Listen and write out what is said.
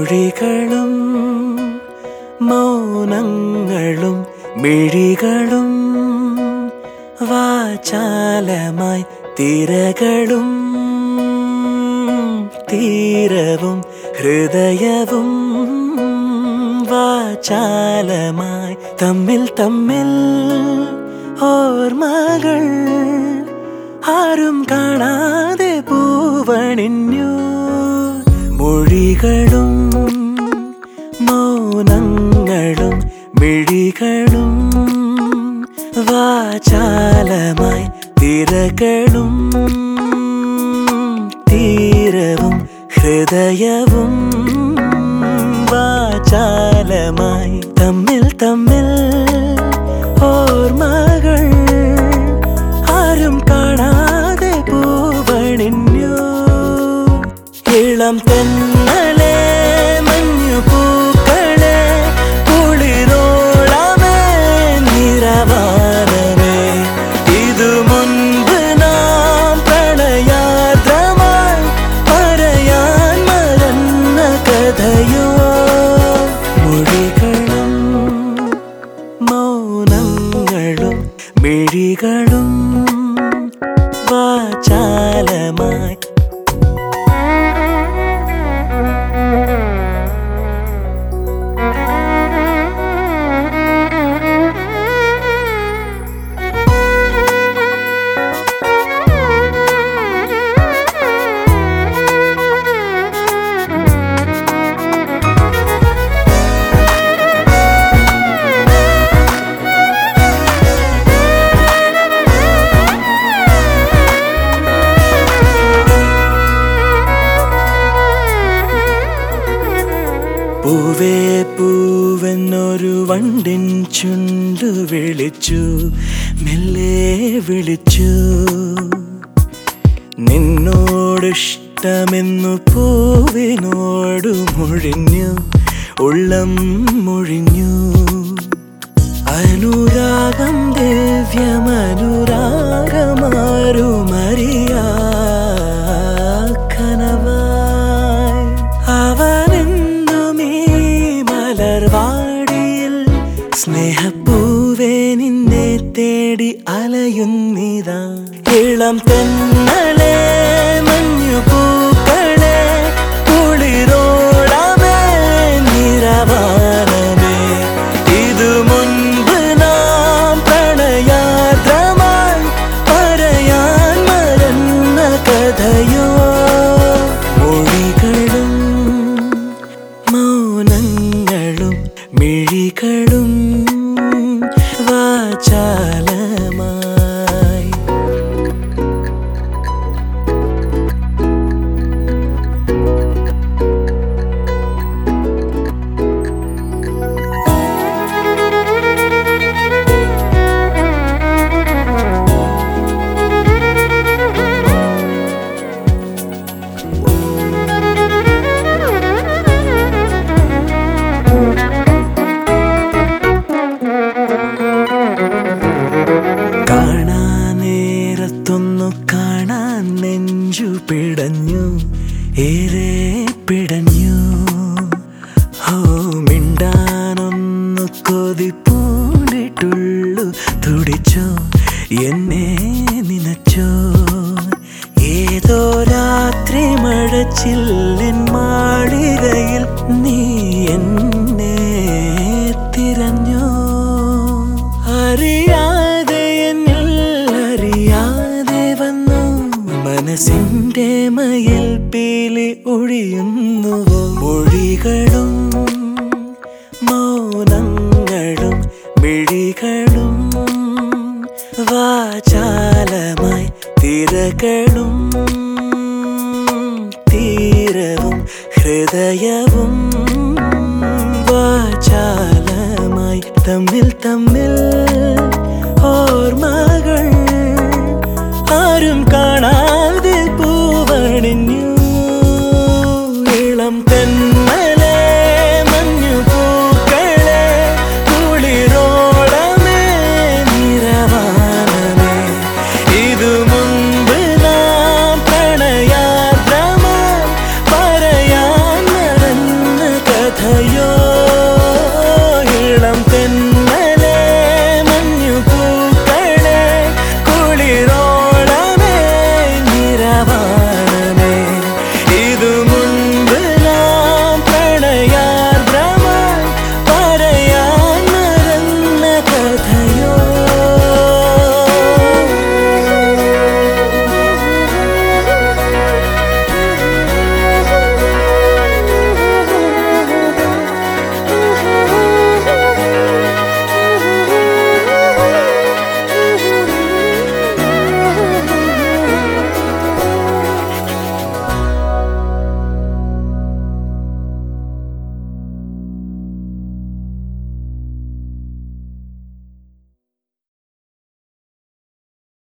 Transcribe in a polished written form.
മൊഴികളും മൗനങ്ങളും മിഴികളും വാചാലമായി തിരകളും തീരവും ഹൃദയവും വാചാലമായി തമ്മിൽ തമ്മിൽ ഓർമ്മകൾ ആരും കാണാതെ പൂവണിഞ്ഞു. മൊഴികളും മൗനങ്ങളും മിഴികളും വാചാലമായി തിരകളും തീരവും ഹൃദയവും വാചാലമായി തമ്മിൽ തമ്മിൽ ഓർമ്മകൾ ആരും കാണാതെ പൂവണിഞ്ഞു. ഇളം തെന്നലേ മഞ്ഞു പൂക്കളെ കുളിരോളമേ നിറവാനമേ ഇതു മുൻപ് നാം പ്രണയാർദ്രമായി പറയാൻ മറന്ന കഥയോ. മൊഴികളും മൗനങ്ങളും മിഴികളും വാചാലമായി പൂവേ പൂവെന്നൊരു വണ്ടിൻ ചുണ്ടു വിളിച്ചു, മെല്ലെ വിളിച്ചു. നിന്നോടിഷ്ടമെന്നു പൂവിനോടു മൊഴിഞ്ഞു, ഉള്ളം മൊഴിഞ്ഞു. അനുരാഗം ദിവ്യമനുരാഗമാരുമറിയാ കനവായി അവനെന്നുമീ മലർവാടിയിൽ സ്നേഹപ്പൂവേ നിന്നെ തേടി അലയുന്നിതാ. ഇളം തെന്നലേ മഞ്ഞു പൂക്കളെ കുളിരോളമേ നിറവാനമേ ഇതു മുൻപ് നാം പ്രണയാർദ്രമായി പറയാൻ മറന്ന കഥയോ. മൊഴികളും മൗനങ്ങളും മിഴികളും വാചാലമായി നേരത്തൊന്നു കാണാൻ നെഞ്ചു പിടഞ്ഞു, ഏറെ പിടഞ്ഞു. ഓ മിണ്ടാനൊന്നു കൊതി പൂണ്ടിട്ടുള്ളു തുടിച്ചോ, എന്നെ നിനച്ചോ. ഏതോ രാത്രി മഴച്ചില്ലിൻ മാളികയിൽ നീ എന്നെ തിരഞ്ഞോ. അറിയാതെ മനസ്സിന്റെ മയിൽ പീലി ഒഴിയുന്നുവോ. മൊഴികളും മൗനങ്ങളും മിഴികളും വാചാലമായി തിരകളും തീരവും ഹൃദയവും